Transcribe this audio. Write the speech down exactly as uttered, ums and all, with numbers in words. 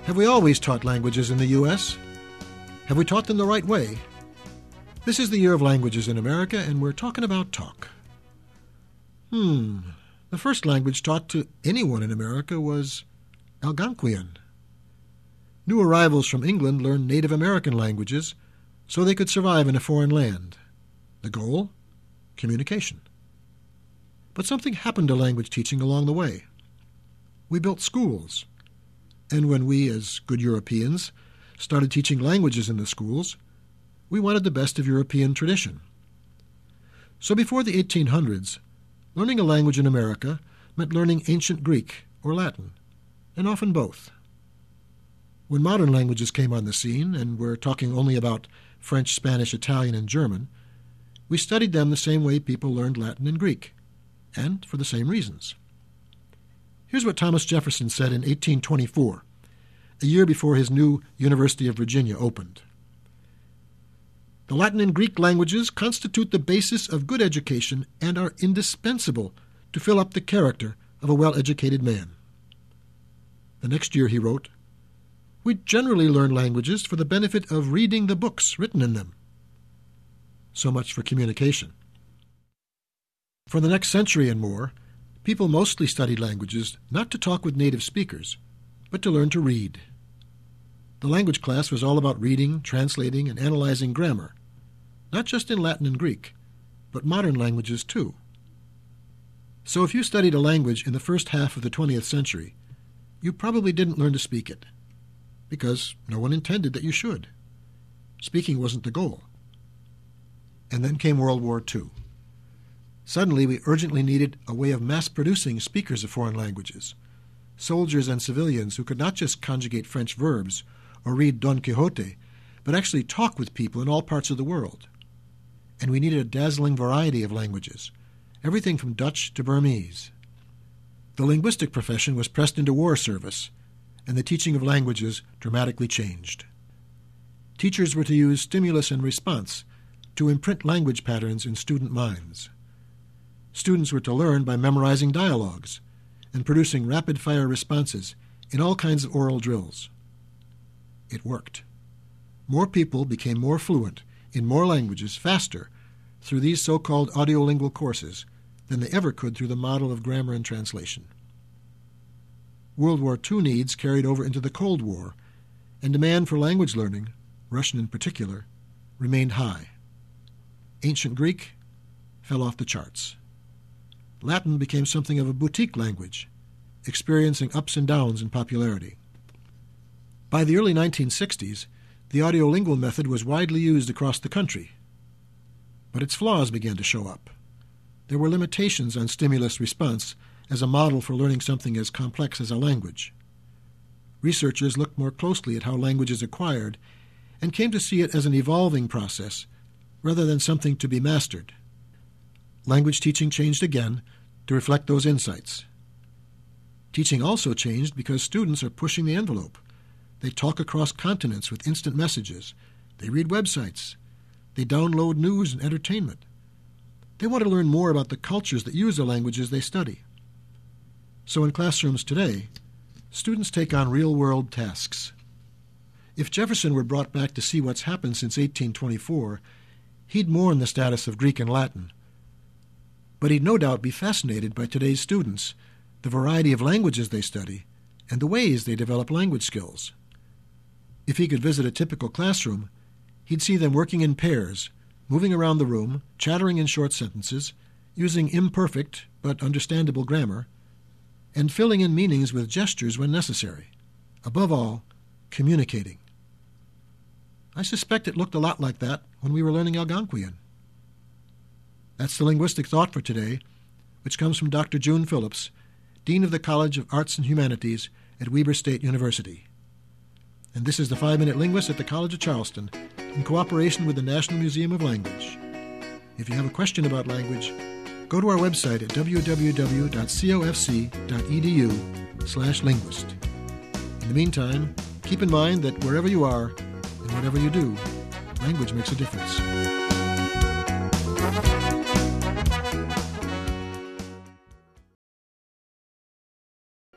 Have we always taught languages in the U S? Have we taught them the right way? This is the Year of Languages in America, and we're talking about talk. Hmm, the first language taught to anyone in America was Algonquian. New arrivals from England learned Native American languages so they could survive in a foreign land. The goal? Communication. But something happened to language teaching along the way. We built schools, and when we, as good Europeans, started teaching languages in the schools, we wanted the best of European tradition. So before the eighteen hundreds, learning a language in America meant learning ancient Greek or Latin, and often both. When modern languages came on the scene, and we're talking only about French, Spanish, Italian, and German, we studied them the same way people learned Latin and Greek, and for the same reasons. Here's what Thomas Jefferson said in eighteen twenty-four, a year before his new University of Virginia opened. The Latin and Greek languages constitute the basis of good education and are indispensable to fill up the character of a well-educated man. The next year he wrote, "We generally learn languages for the benefit of reading the books written in them." So much for communication. For the next century and more, people mostly studied languages not to talk with native speakers, but to learn to read. The language class was all about reading, translating, and analyzing grammar, not just in Latin and Greek, but modern languages too. So if you studied a language in the first half of the twentieth century, you probably didn't learn to speak it, because no one intended that you should. Speaking wasn't the goal. And then came World War Two. Suddenly, we urgently needed a way of mass-producing speakers of foreign languages, soldiers and civilians who could not just conjugate French verbs or read Don Quixote, but actually talk with people in all parts of the world. And we needed a dazzling variety of languages, everything from Dutch to Burmese. The linguistic profession was pressed into war service, and the teaching of languages dramatically changed. Teachers were to use stimulus and response to imprint language patterns in student minds. Students were to learn by memorizing dialogues and producing rapid-fire responses in all kinds of oral drills. It worked. More people became more fluent in more languages faster through these so-called audiolingual courses than they ever could through the model of grammar and translation. World War Two needs carried over into the Cold War, and demand for language learning, Russian in particular, remained high. Ancient Greek fell off the charts. Latin became something of a boutique language, experiencing ups and downs in popularity. By the early nineteen sixties, the audiolingual method was widely used across the country, but its flaws began to show up. There were limitations on stimulus response as a model for learning something as complex as a language. Researchers looked more closely at how language is acquired and came to see it as an evolving process rather than something to be mastered. Language teaching changed again to reflect those insights. Teaching also changed because students are pushing the envelope. They talk across continents with instant messages. They read websites. They download news and entertainment. They want to learn more about the cultures that use the languages they study. So in classrooms today, students take on real-world tasks. If Jefferson were brought back to see what's happened since eighteen twenty-four, he'd mourn the status of Greek and Latin. But he'd no doubt be fascinated by today's students, the variety of languages they study, and the ways they develop language skills. If he could visit a typical classroom, he'd see them working in pairs, moving around the room, chattering in short sentences, using imperfect but understandable grammar, and filling in meanings with gestures when necessary. Above all, communicating. I suspect it looked a lot like that when we were learning Algonquian. That's the linguistic thought for today, which comes from Doctor June Phillips, Dean of the College of Arts and Humanities at Weber State University. And this is the Five-Minute Linguist at the College of Charleston, in cooperation with the National Museum of Language. If you have a question about language, go to our website at w w w dot cofc dot e d u slash linguist. In the meantime, keep in mind that wherever you are and whatever you do, language makes a difference.